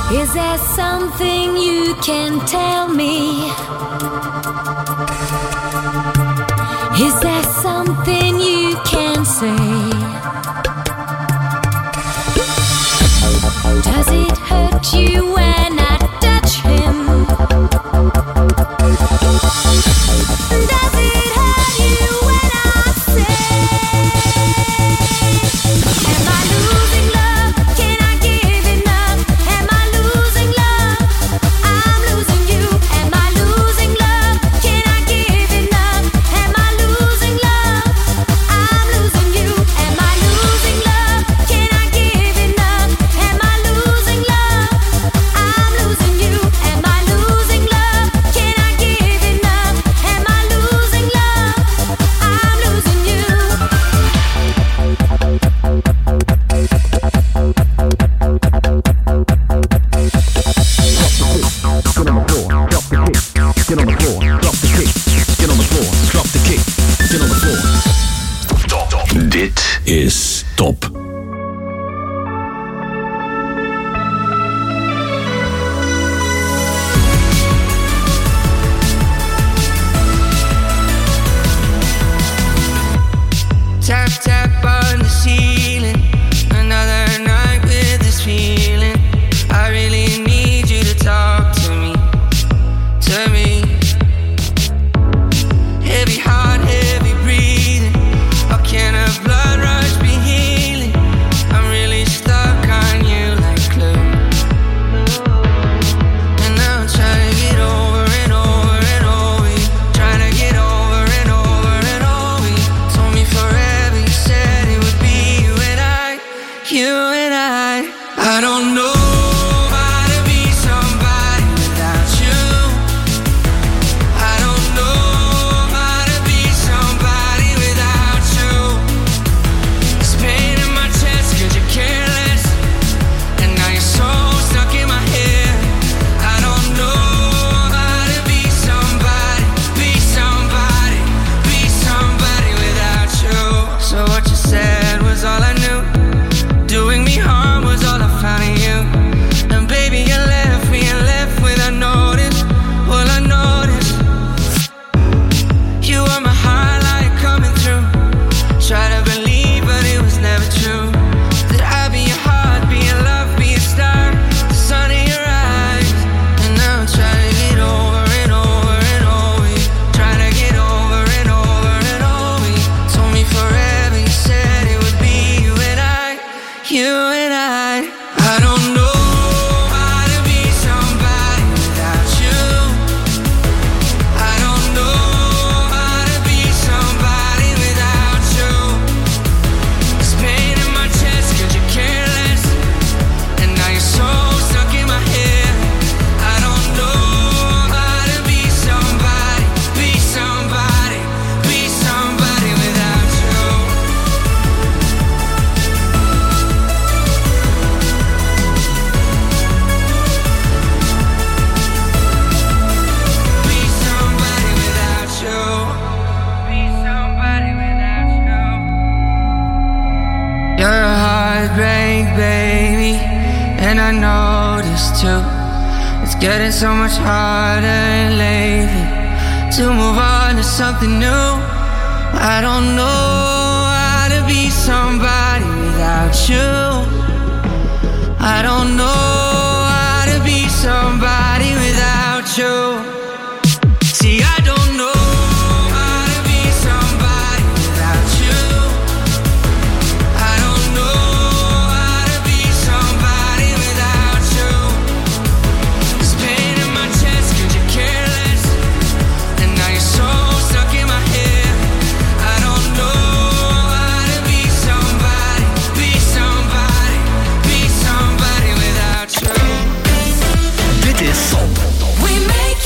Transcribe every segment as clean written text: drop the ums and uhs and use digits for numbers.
Is there something you can tell me? Is there something you can say? Does it hurt you when I touch him? Does it hurt you when I say, am I losing love? Can I give enough? Am I losing love? I'm losing you. Am I losing love? Can I give enough? Am I losing love? I'm losing you. Am I losing love? Can I give enough? Am I losing love? I'm losing you. Am I losing love? Can I give enough? Am I losing love? I'm losing you. Get on the floor, drop the kick. Get on the floor, drop the kick. Get on the floor. Top. Dit is Top. Tap, tap on the ceiling. Another night with this feeling. I really need you to talk to me. To me. Heavy heart, heavy breathing. How can a blood rush be healing? I'm really stuck on you like glue. And now I'm trying to get over and over and over you. Trying to get over and over and over you. Told me forever, you said it would be you and I. You and I don't know how to be somebody without you. I don't know how to be somebody without you. It's pain in my chest 'cause you're careless. And now you're so stuck in my head. I don't know how to be somebody, be somebody, be somebody without you. So what you said was all I knew. Doing me harm was all I found in you. And baby, you left me and left without notice. Well, I noticed you were my highlight coming through. Try to believe, but it was never true. That I'd be your heart, be your love, be a star, the sun in your eyes. And now I'm trying to get over and over and over you. Trying to get over and over and over you. Told me forever, you said it would be you and I. You and I don't know how to be somebody without you. I don't know how to be somebody without you. It's pain in my chest 'cause you're careless. And now you're so stuck in my head. I don't know how to be somebody, be somebody, be somebody without you. Be somebody without you. Be somebody without you. You're a heartbreak, baby, and I noticed too. It's getting so much harder lately to move on to something new. I don't know how to be somebody without you. I don't know how to be somebody without you. See, I don't know how to be somebody without you. I don't know how to be somebody without you. There's pain in my chest 'cause you're careless. And now you're so stuck in my head. I don't know how to be somebody, be somebody, be somebody without you. Dit is Top. We make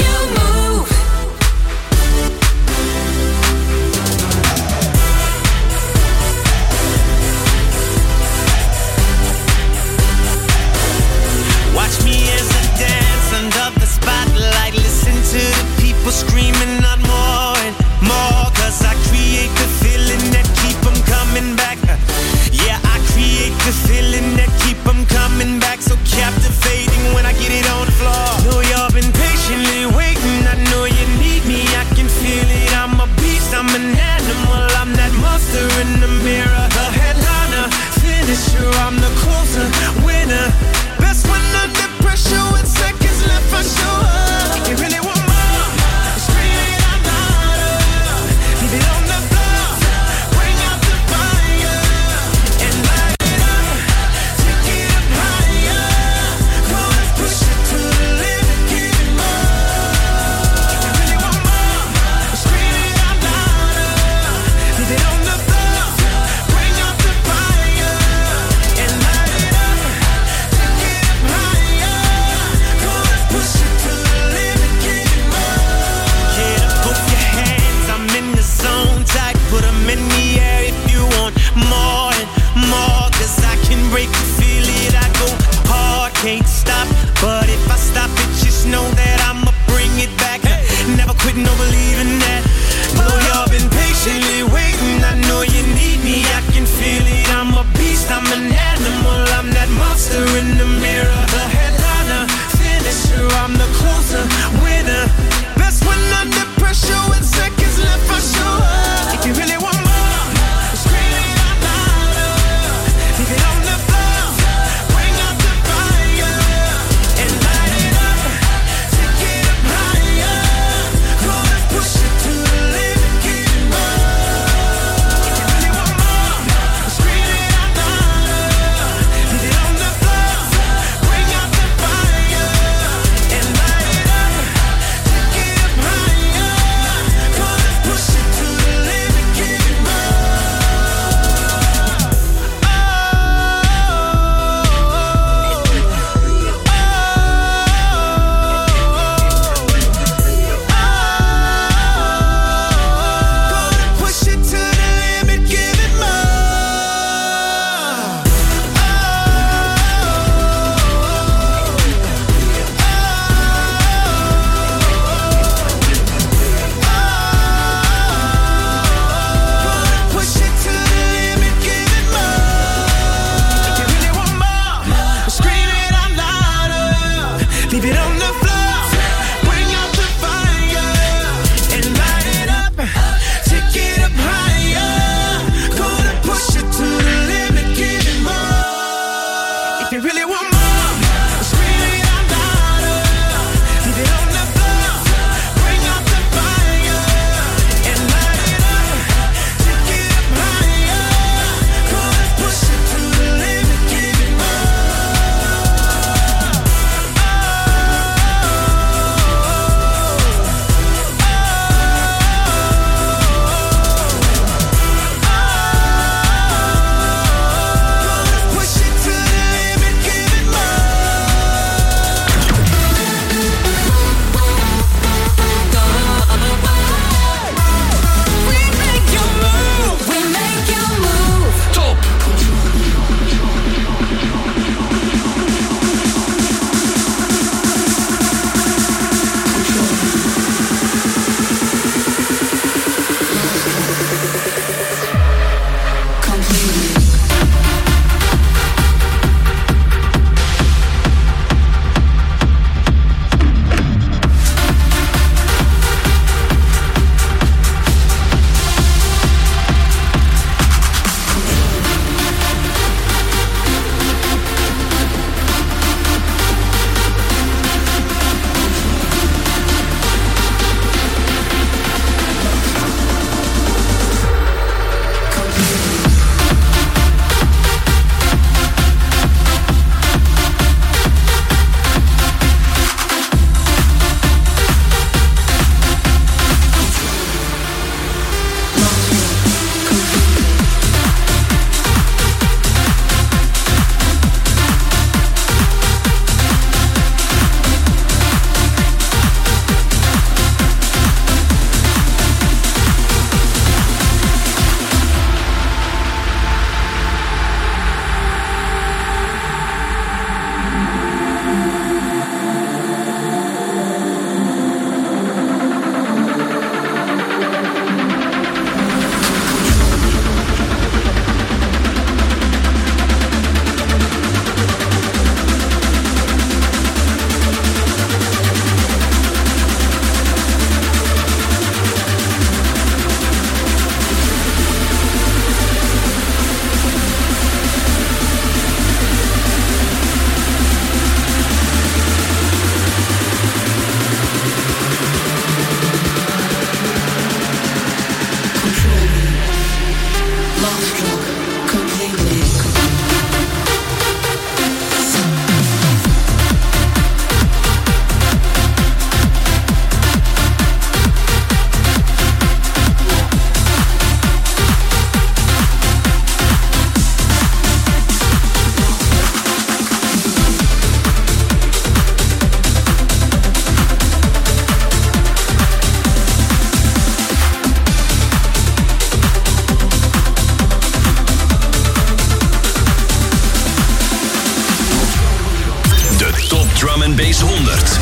Drum & Bass 100.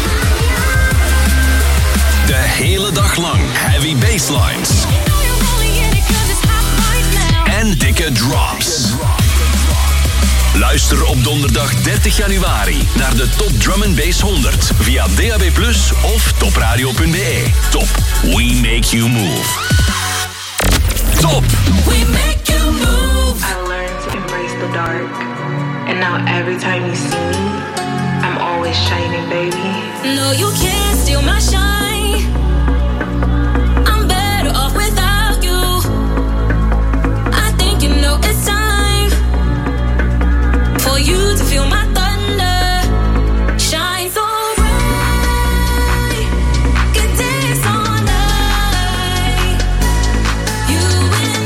De hele dag lang heavy basslines. En dikke drops. Luister op donderdag 30 januari naar de Top Drum & Bass 100 via DAB+ of topradio.be. Top, we make you move. Top, We make you move. I learned to embrace the dark, and now every time you see me, I'm always shining, baby. No, you can't steal my shine. I'm better off without you. I think you know it's time for you to feel my thunder. Shine so bright, can dance all night. You and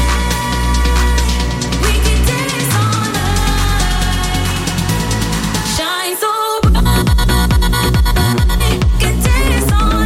I, we can dance all night. Shine so bright, can dance all night.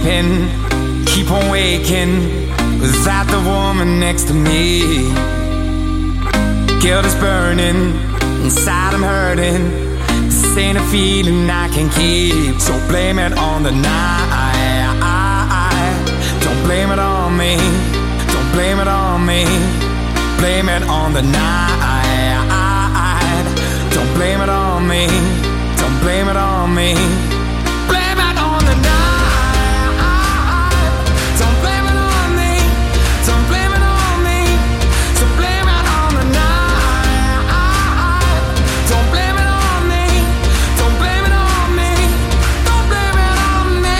sleeping, keep on waking without the woman next to me. Guilt is burning, inside I'm hurting. This ain't a feeling I can keep. So blame it on the night. Don't blame it on me. Don't blame it on me. Blame it on the night. Don't blame it on me. Don't blame it on me. Blame it on the night. Don't blame it on me. Don't blame it on me. So blame it on the night. Don't blame it on me. Don't blame it on me. Don't blame it on me.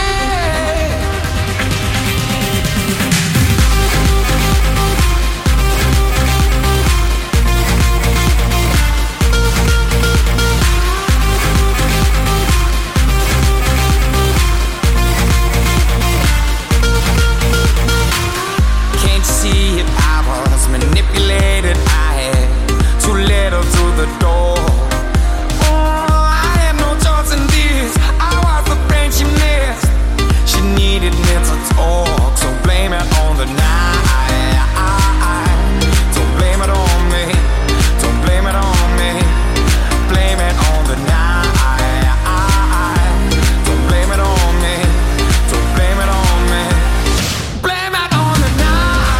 See it, I was manipulated. I had too little to the door. Oh, I had no choice in this. I was the friend she missed. She needed me to talk. So blame it on the night. Don't blame it on me. Don't blame it on me. Blame it on the night. Don't blame it on me. Don't blame it on me. Blame it on the night.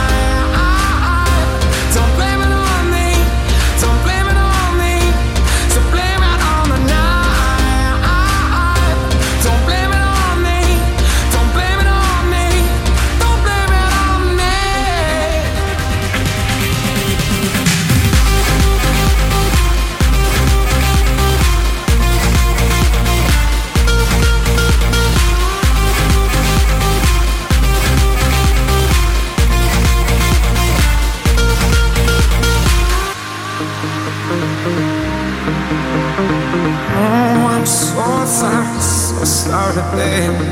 So sorry, baby.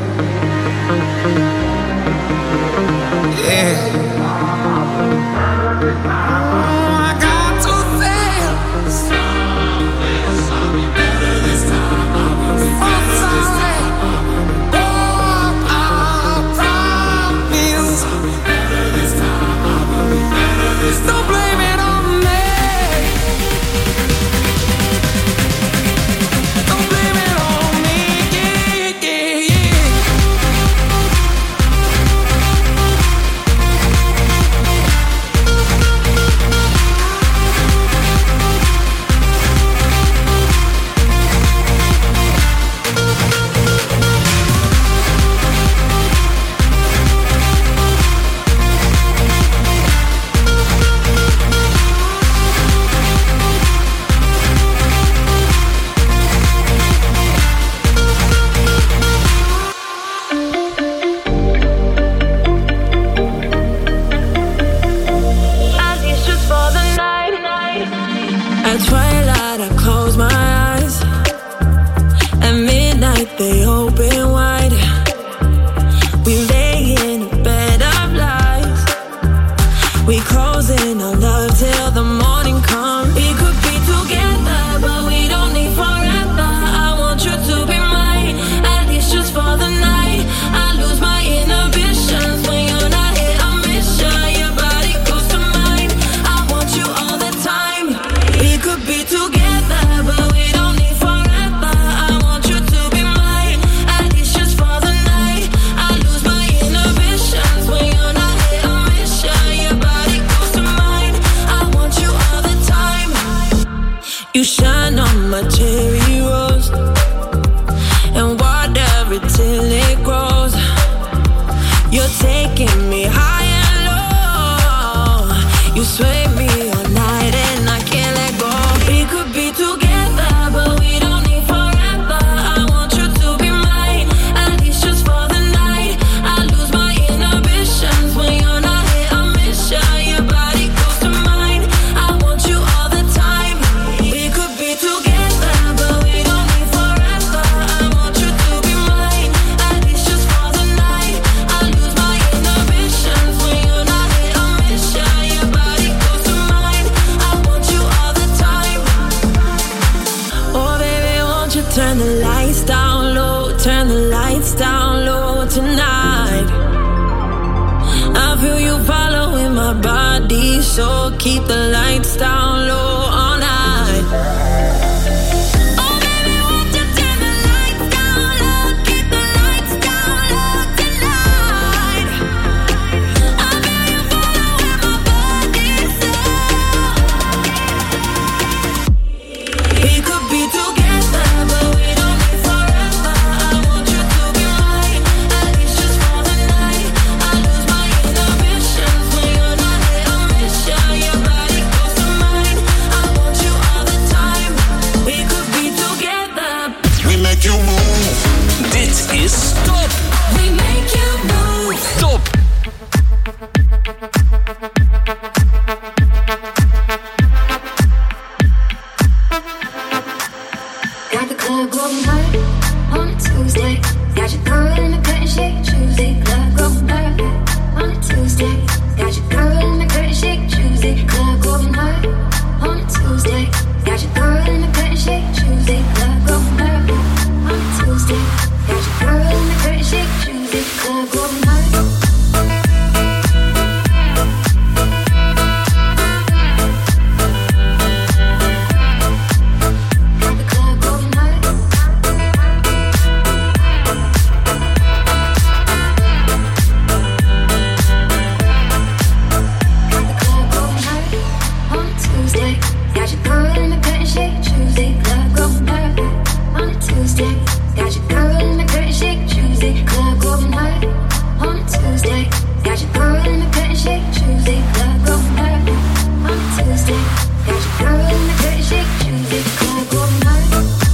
Yeah. I got to say, sorry, better this time. I'm sorry. Oh, I promise. Sorry, better this time. I will be better this time. Don't blame it on me. Don't blame it on me. Yeah, yeah, yeah. At twilight, I close my eyes. At midnight, they open wide. We lay in a bed of lies. We close in our love till the morning comes. We could be together, but we don't need forever. I want you to be mine, at least just for the night. I lose my inhibitions when you're not here. I miss you, your body goes to mine. I want you all the time. We could be together, but we don't need forever. I want you to be mine, at least just for the night. I lose my inhibitions when you're not here. I miss you, your body goes to mine. I want you all the time. You shine on my cherry rose and water it till it grows. You're taking me high and low. You sway me all night and I can't let go. We could be together, but we don't need forever. I want you to be mine, at least just for the night. I lose my inhibitions when you're not here. I miss you, your body goes to mine. I want you all the time. We could be together, but we don't need forever. I want you to be mine, at least just for the night. I lose my inhibitions when you're not here. I miss you, your body goes to mine. I want you all the time. Oh baby, won't you turn the lights down low, turn the lights down low tonight. sure. Keep the lights down low all night. Oh baby, won't you turn the lights down low? Keep the lights down low tonight. I feel you falling when my body's slow. We could be together, but we don't be forever. I want you to be mine, at least just for the night. I lose my inhibitions when you're not here. I miss you, your body close to mine. I want you all the time. We could be together. We make you move. Dit is Top. We make you move. Top. Got the club going hard on a Tuesday. Got your girl in the curtain shake Tuesday. Club going hard on a Tuesday. Got your girl in the curtain shake Tuesday. Club going hard on a Tuesday. Got your girl in the curtain shake Tuesday. Club going hard on a Tuesday. Got your girl in the curtain shake Tuesday. Club going hard. Got the club going hard. Got the club going hard on a Tuesday. Got your girl in the curtain shake Tuesday. Club going hard on a Tuesday. Got your girl in the curtain shake Tuesday. Club going hard on a Tuesday. Got your girl in the curtain shake Tuesday. Club going hard on a Tuesday. Got your girl in the curtain shake Tuesday. Club going hard.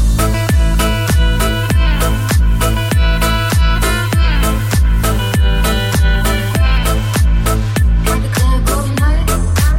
Got the club going hard.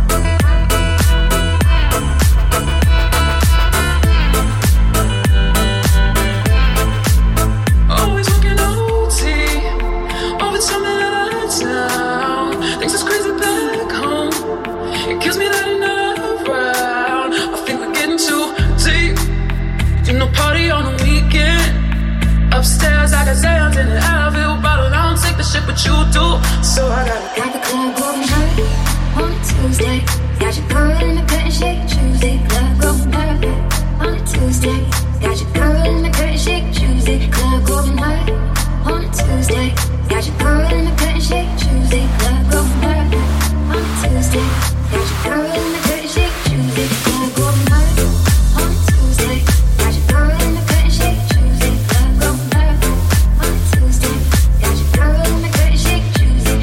Always working OT, overtime and out of town. Things is crazy back home. It kills me that you're not around. I think we're getting too deep. You know, party on the weekend. Upstairs, I got Zans in the Advil bottle. I don't take the shit, but you do. So I gotta. Got the club going hard on a Tuesday. Got your girl in the curtain shake Tuesday. Club going hard on a Tuesday. Got your girl in the curtain shake Tuesday. Club going hard on a Tuesday. Got your girl in the curtain shake Tuesday. Club going hard on a Tuesday. Got your girl in the curtain shake Tuesday. Club going hard on a Tuesday. Got your girl in the curtain shake Tuesday. Club going hard on a Tuesday. Got your girl in the curtain shake Tuesday.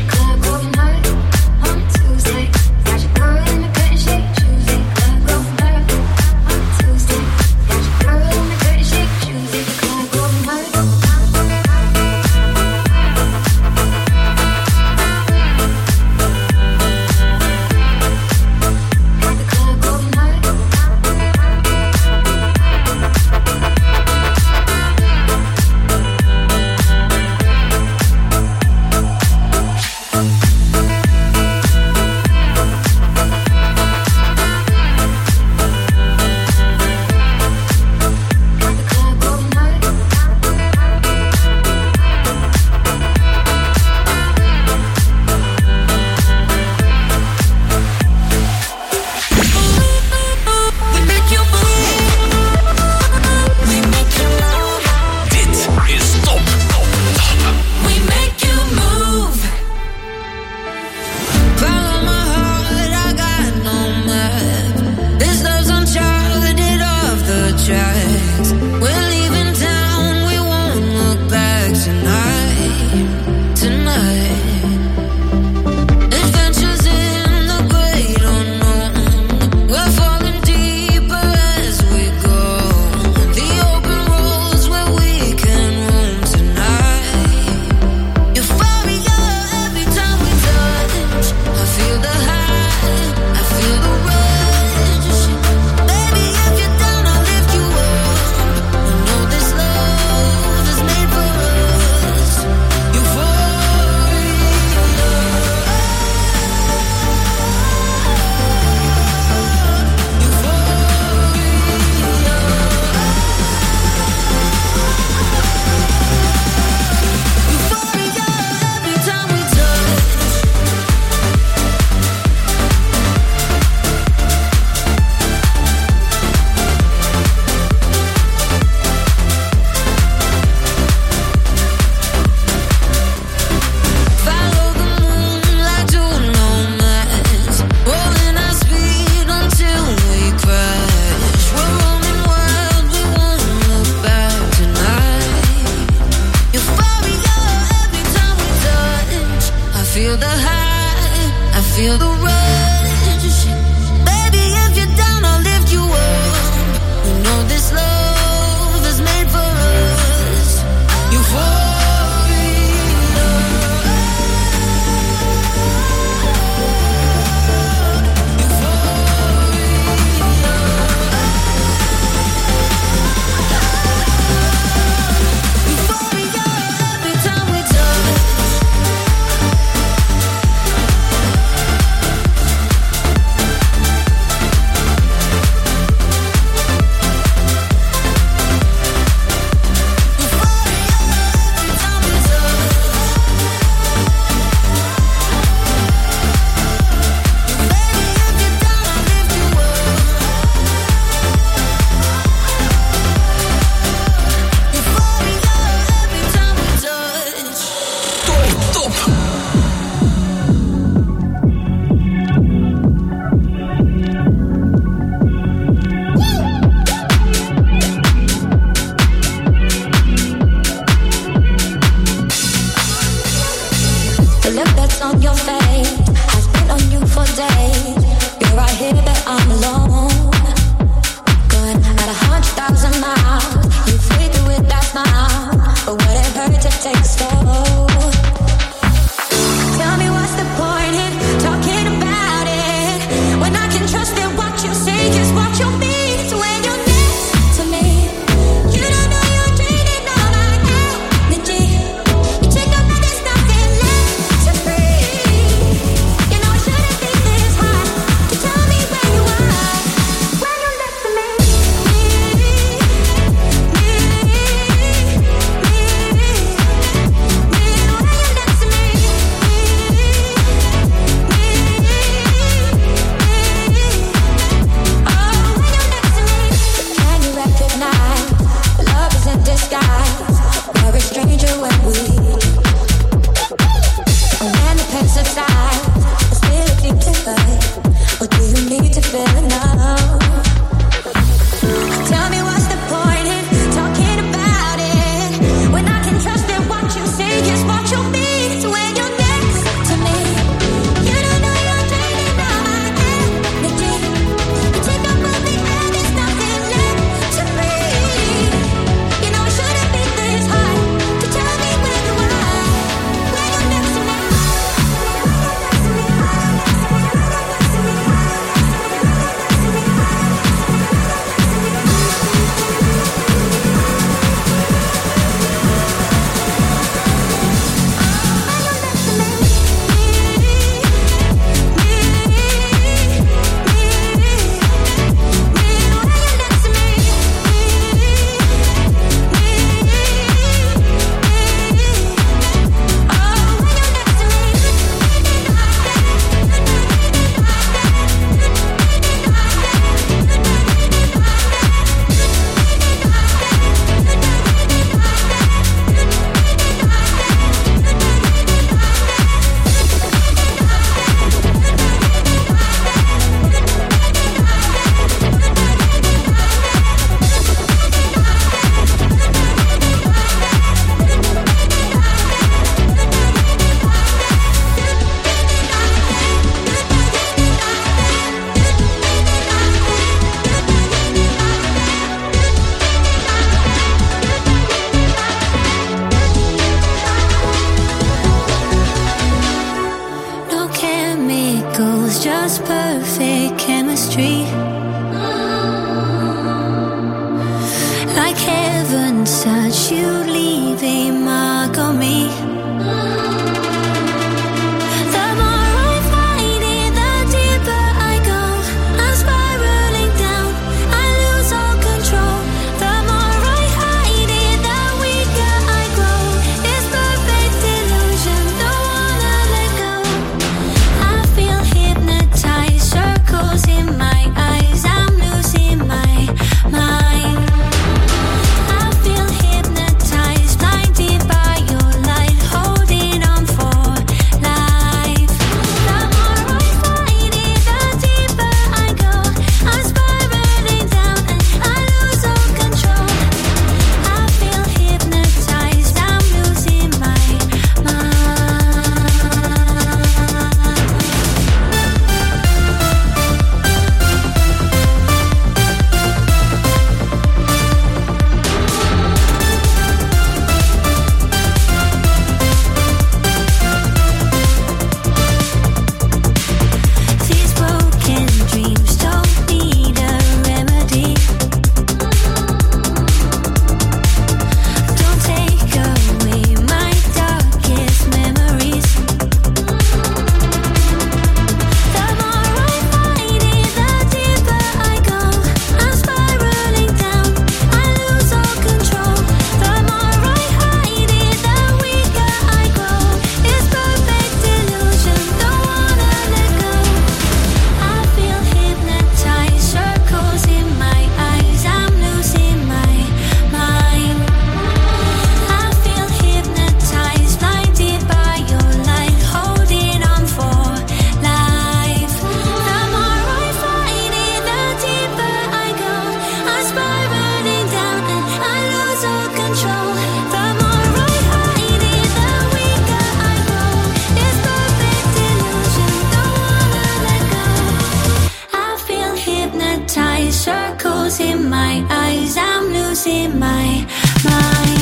my eyes, I'm losing my mind.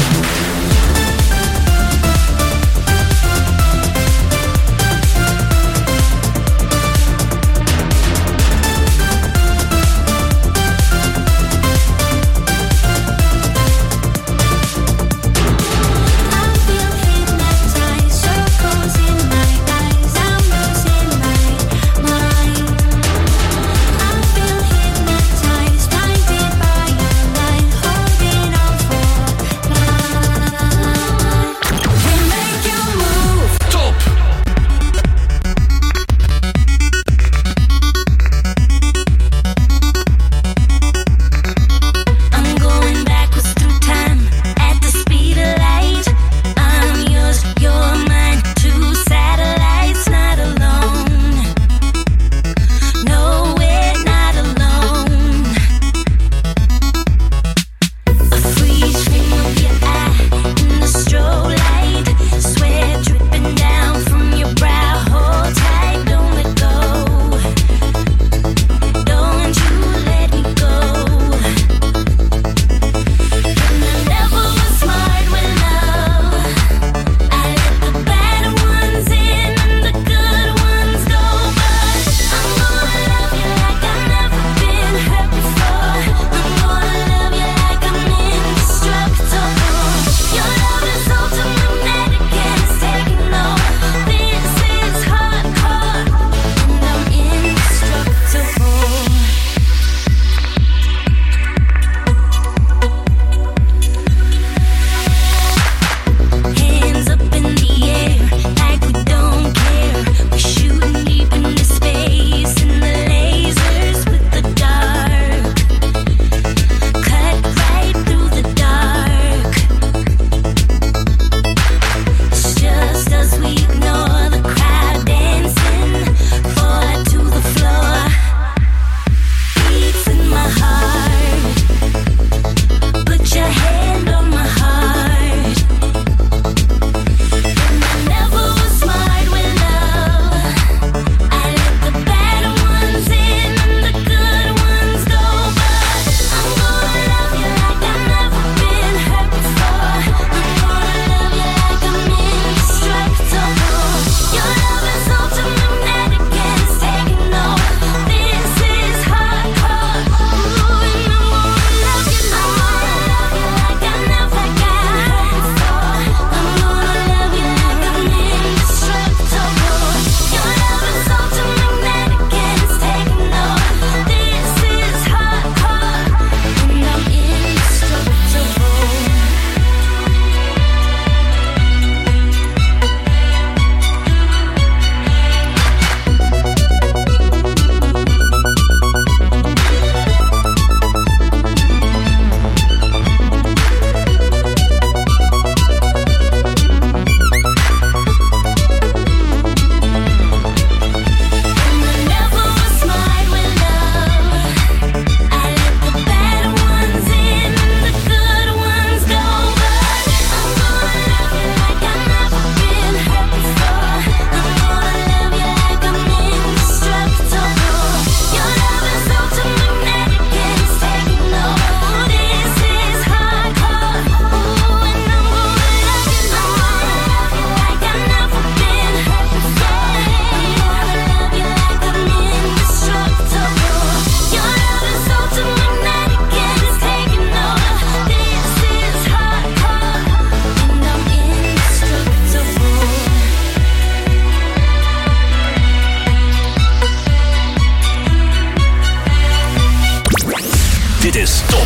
Dit is Top.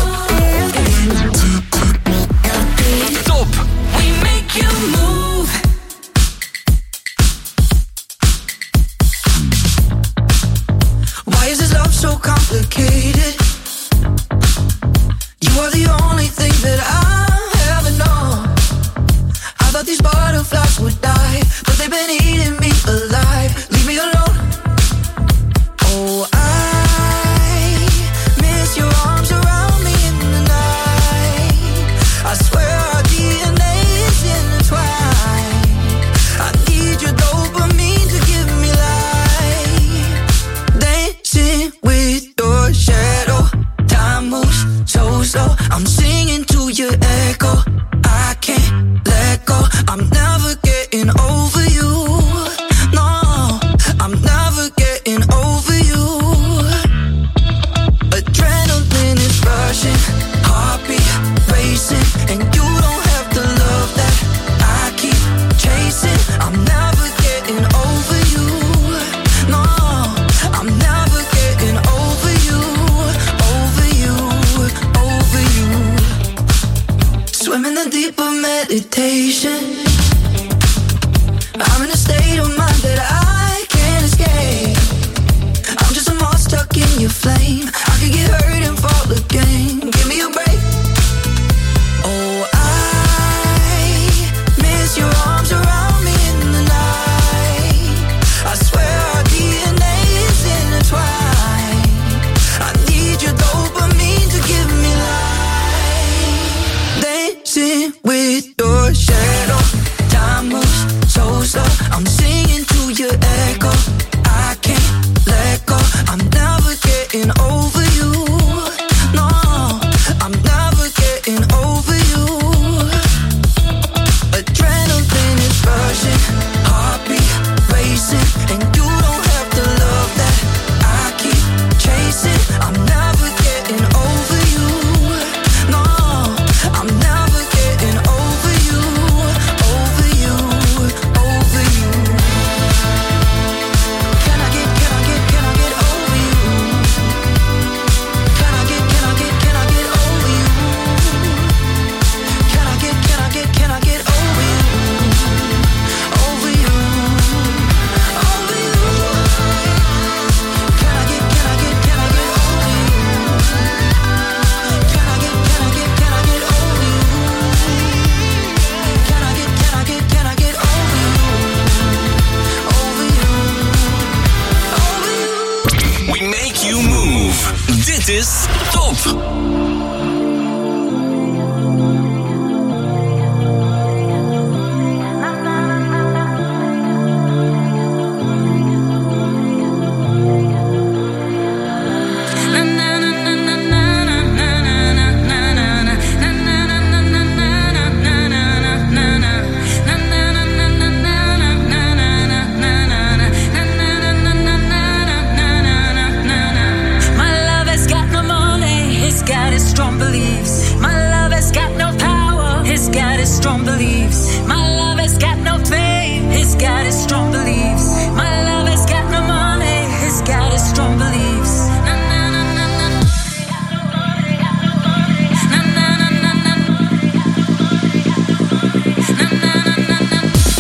Top. We make you move. Why is this love so complicated? You are the only thing that I ever know. I thought these butterflies would die, but they've been eating me alive. Leave me alone. Oh, I miss your arms around me rushing, heartbeat racing, and you don't have the love that I keep chasing. I'm never getting over you. No, I'm never getting over you, over you, over you. Swim in the deep of meditation. I'm in a state of mind that I can't escape. I'm just a moth stuck in your flame. I could get hurt and fall again. Give me a break. Oh, I miss your arms around me in the night. I swear our DNA is intertwined. I need your dopamine to give me life. Dancing with your shadow. Time moves so slow. I'm singing to your echo. I can't let go. I'm never getting over you. No, I'm never getting over you. Adrenaline is rushing, heartbeat racing, and you don't have the love that I keep chasing. I'm never getting over you. No, I'm never getting over you, over you, over you. Can I get over you? Can I get over you? Can I get over you? Can I get over you? Over you, over you. Can I get over you? Can I get over you? Can I get over you? Can I get over you? Over you. We make you move. Dit is Top. My love has got no money, it's got its strong beliefs. My love has got no power, it's got its strong beliefs. My love has got no fame, it's got its strong beliefs. My love has got no money, it's got its strong beliefs. Na na na na na. Na na na na na. Na na na na na.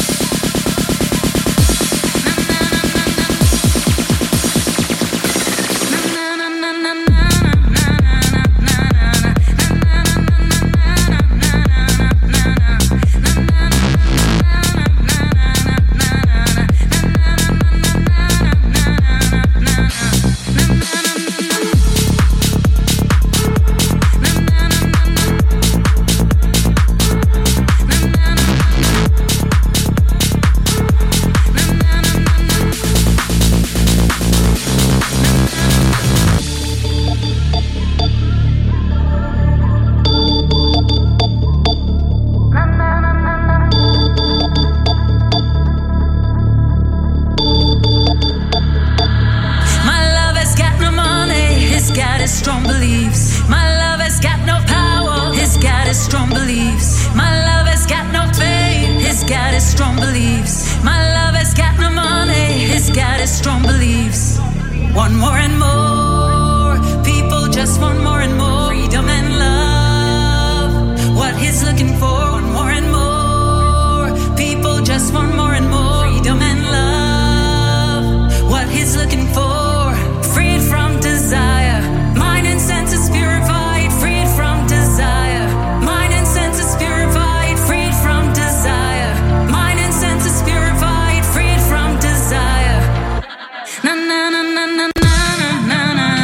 My love has got no money, it's got its strong beliefs. My love has got no power, it's got its strong beliefs. My love has got no fame, it's got its strong beliefs. My love has got no money, it's got its strong beliefs. Want more and more, people just want more and more. Freedom and love, what he's looking for. Want more and more, people just want more and more. Freedom and love, what he's looking for. Freed from desire, mind and senses purified. Freed from desire, mind and senses purified. Freed from desire, mind and senses purified. Freed from desire. Na na na na na na na na.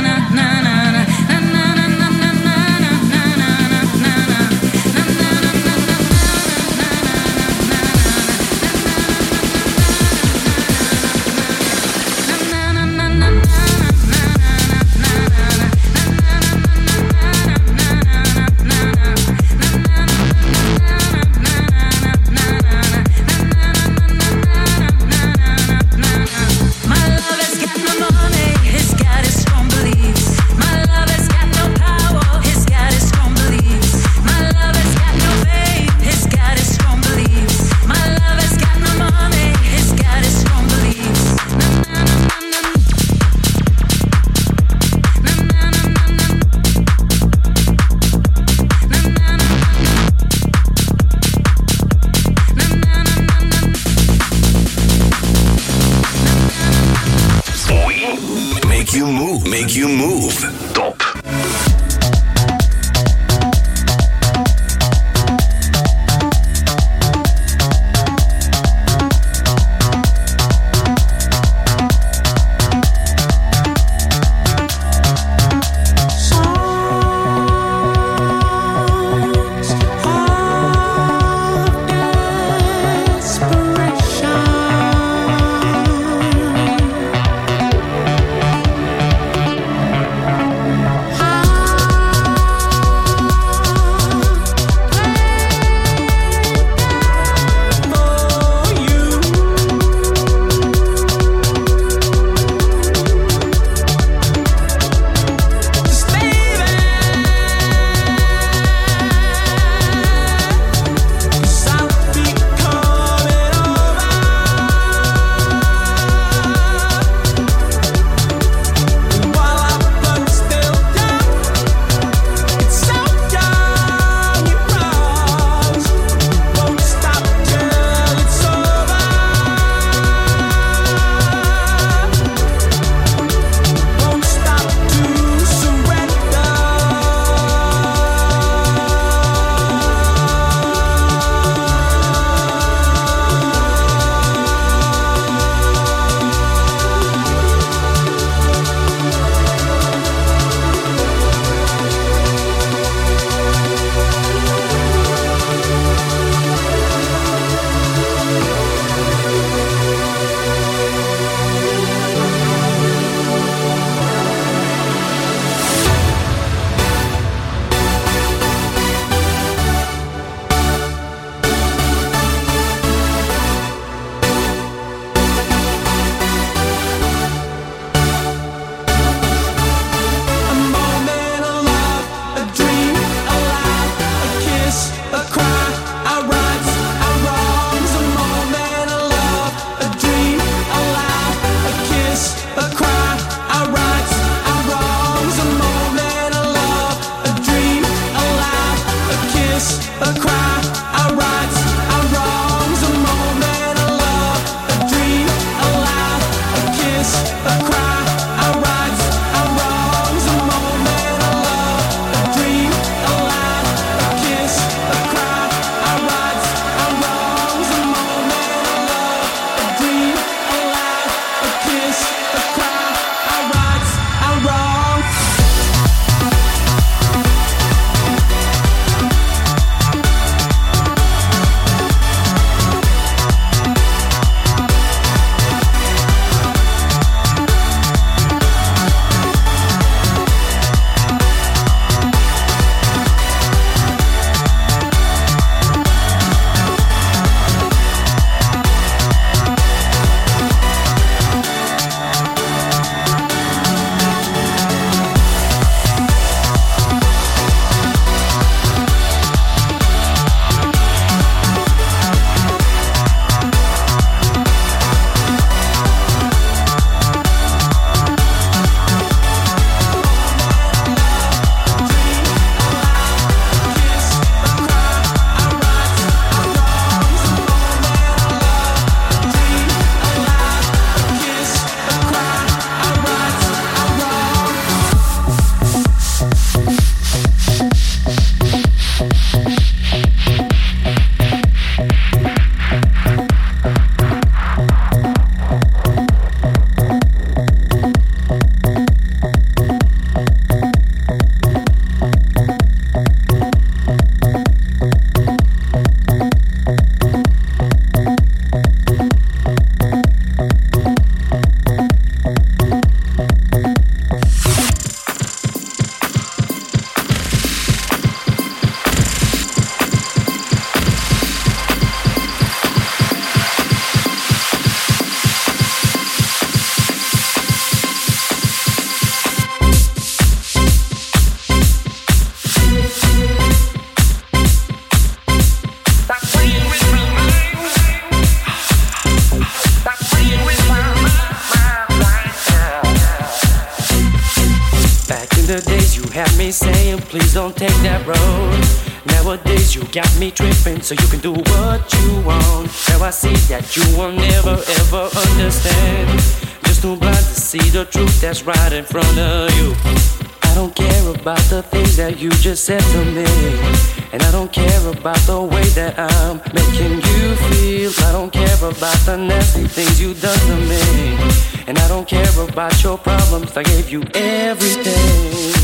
please don't take that road. Nowadays you got me tripping, so you can do what you want. Now I see that you will never ever understand. Just too blind to see the truth that's right in front of you. I don't care about the things that you just said to me, and I don't care about the way that I'm making you feel. I don't care about the nasty things you done to me, and I don't care about your problems. I gave you everything.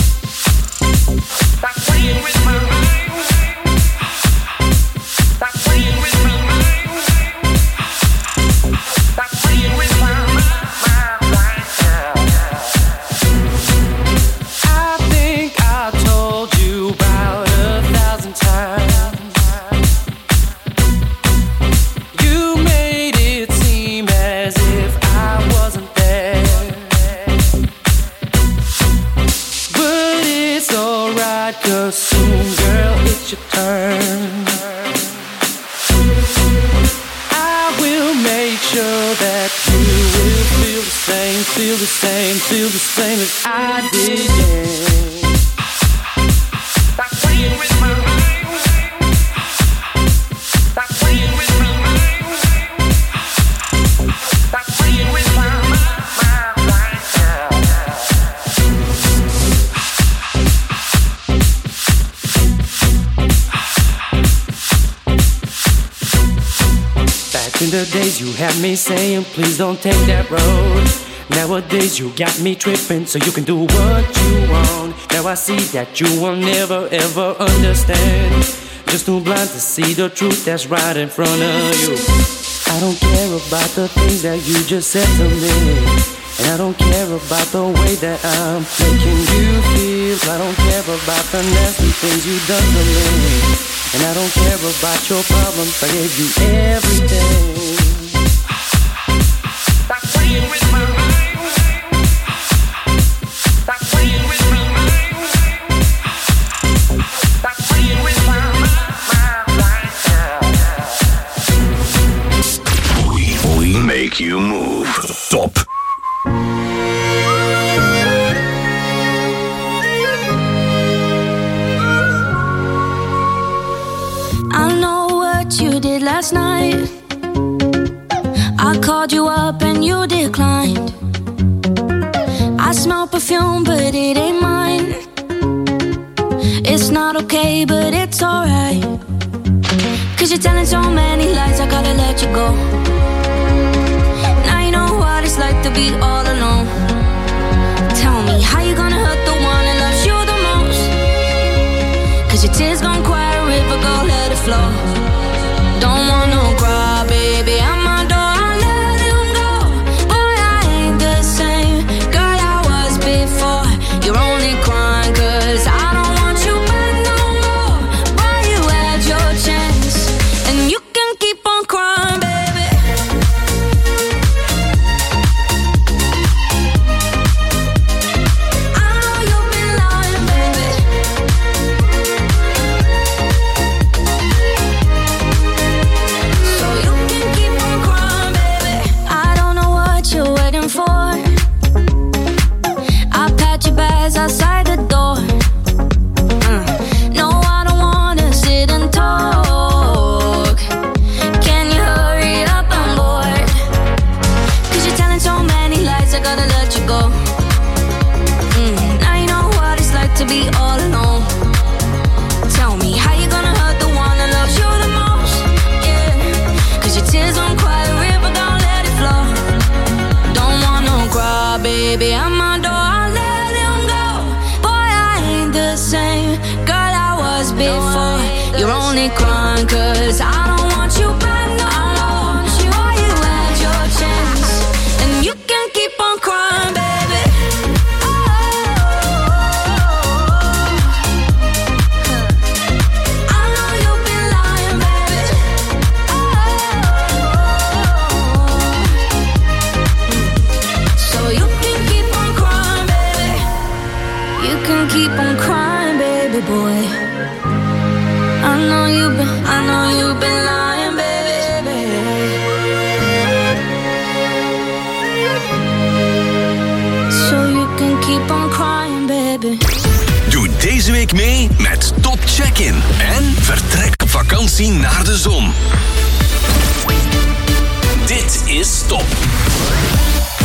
Stop playing with my mind. Stop playing with my mind. Stop playing with my mind. I think I told you about 1,000 times. You made it seem as if I wasn't there, but it's alright, 'cause soon, girl, it's your turn. I will make sure that you will feel the same, feel the same, feel the same as I did, yeah. Stop playing with my mind. Stop playing with my mind. Stop playing with my mind. Back in the days you had me saying, please don't take that road. Nowadays you got me tripping, so you can do what you want. Now I see that you will never ever understand. Just too blind to see the truth that's right in front of you. I don't care about the things that you just said to me, and I don't care about the way that I'm making you feel. I don't care about the nasty things you done to me, and I don't care about your problems. I gave you everything. Stop playing with my mind. Stop playing with my mind. Stop playing with my mind. We make you move. Top. I know what you did last night. I called you up and you declined. I smell perfume, but it ain't mine. It's not okay, but it's alright. 'Cause you're telling so many lies, I gotta let you go. Now you know what it's like to be all alone. Tell me, how you gonna hurt the one that loves you the most? 'Cause your tears gon' quiet a river, go let it flow. Don't want no cry, baby, I'm my door, I let him go. Boy, I ain't the same girl I was before. You're only crying 'cause I don't want you back no more. Boy, you had your chance, and you can keep on crying, baby. I know you've been lying, baby. So you can keep on crying, baby. I don't know what you're waiting for. I packed your bags outside the door. No, I don't wanna sit and talk. Can you hurry up? I'm bored. 'Cause you're telling so many lies, I gotta let you go. Now you know what it's like to be all alone. Tell me, how you gonna hurt the one that loves you the most? Yeah, 'cause your tears won't quiet a river, gon' let it flow. Don't want no cry, baby, I'm my door, I let him go. Boy, I ain't the same girl I was before. You're only crying 'cause I don't want you back no more. Boy, you had your chance, and you can keep on crying, baby. I know you've been lying, baby. So you can keep on crying, baby. You can keep on crying, baby boy. I know you've been lying, baby. So you can keep on crying, baby. Doe deze week mee met Top Check-in en vertrek op vakantie naar de zon. Dit is Top.